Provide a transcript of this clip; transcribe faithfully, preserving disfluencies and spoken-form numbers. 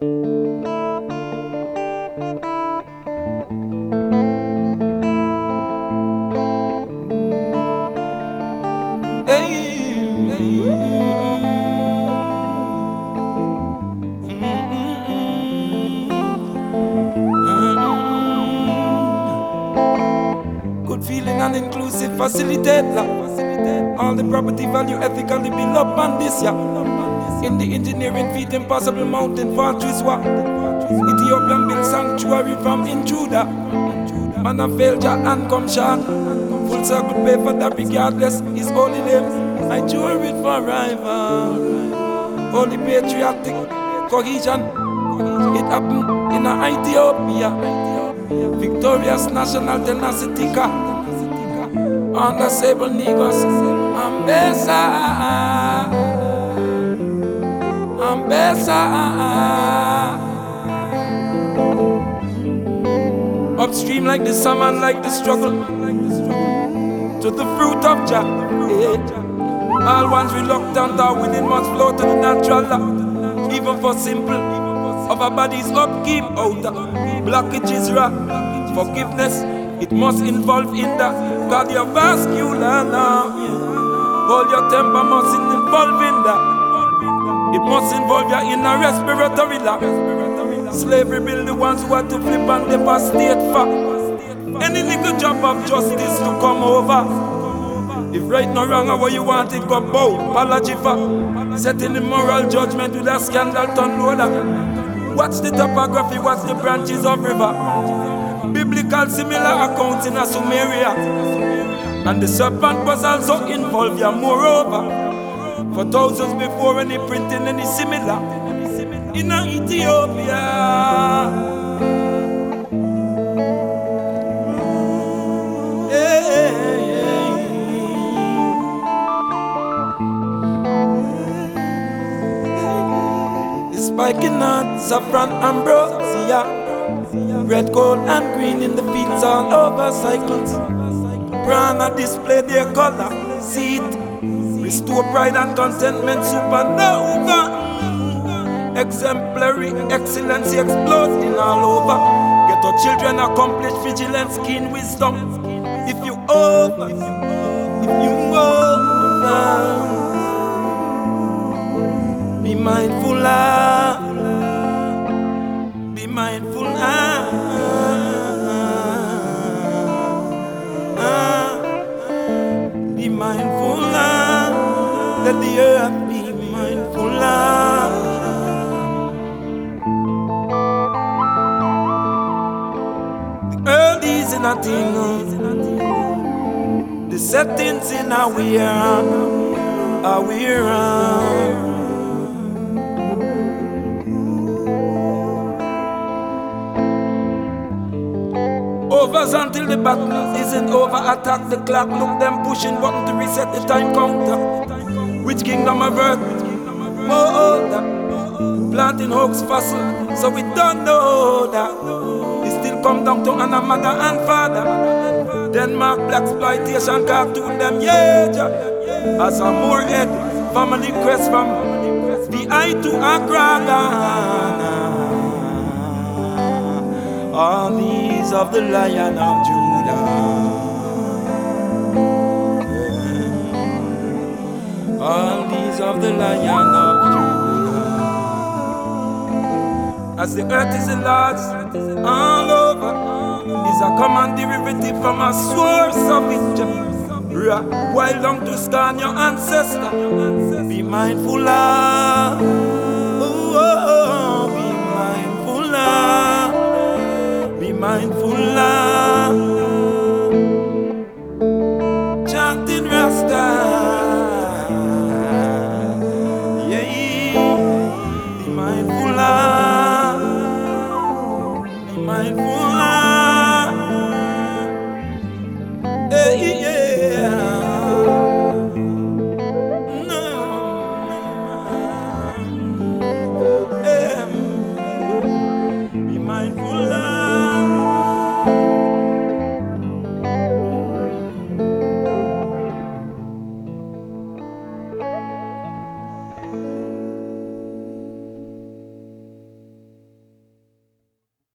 Good feeling and inclusive facilitate la. All the property value ethically built up on this ya. In the engineering feat impossible mountain fortress wa. Ethiopian built sanctuary from intruder. Man a fail ja and come short. Full circle pay for that regardless his holy name. I jewel it forever. Holy patriotic cohesion. It happened in a Ethiopia. Victorious national tenacity ka. On the sable niggas. Ambessa. Ambessa. Upstream like the salmon, like the struggle. To the fruit of Jah. Yeah. All ones reluctant are willing must flow to the natural law. Even for simple of our bodies upkeep out the blockages ra. Forgiveness, it must involve in the cardiovascular now. All your temper must involve in that. It must involve your inner respiratory law. Slavery build the ones who had to flip and devastate for any little job of justice to come over. If right no wrong or what you want it go bow. Apology for setting the moral judgment with a scandal turn loader. Watch the topography, watch the branches of river. Biblical similar accounts in a Sumeria. And the serpent was also involved, yeah, moreover. For thousands before any printing any similar in a Ethiopia. Spiking nuts, saffron, ambrosia. Red, gold, and green in the fields all over cycles. Prana display their color, see it. Restore pride and contentment, supernova. Exemplary excellency exploding all over. Get our children accomplish vigilance, keen wisdom. If you over, if you over, be mindful of. Be mindful, ah, ah, be mindful, ah, let the earth be mindful, ah. The earth is in a thing, the settings in a we're a we're overs until the battle isn't over. Attack the clock, look them pushing button to reset the time counter. Which kingdom of earth? More older. Planting hoax fossil, so we don't know that. It still come down to an mother and father. Denmark black exploitation cartoon them, yeah, ja. As a more head, family quest from the eye to Accra. All these of the Lion of Judah. All these of the Lion of Judah. As the earth is enlarged all over, is a common derivative from a source of it. While long to scan your ancestor, be mindful of.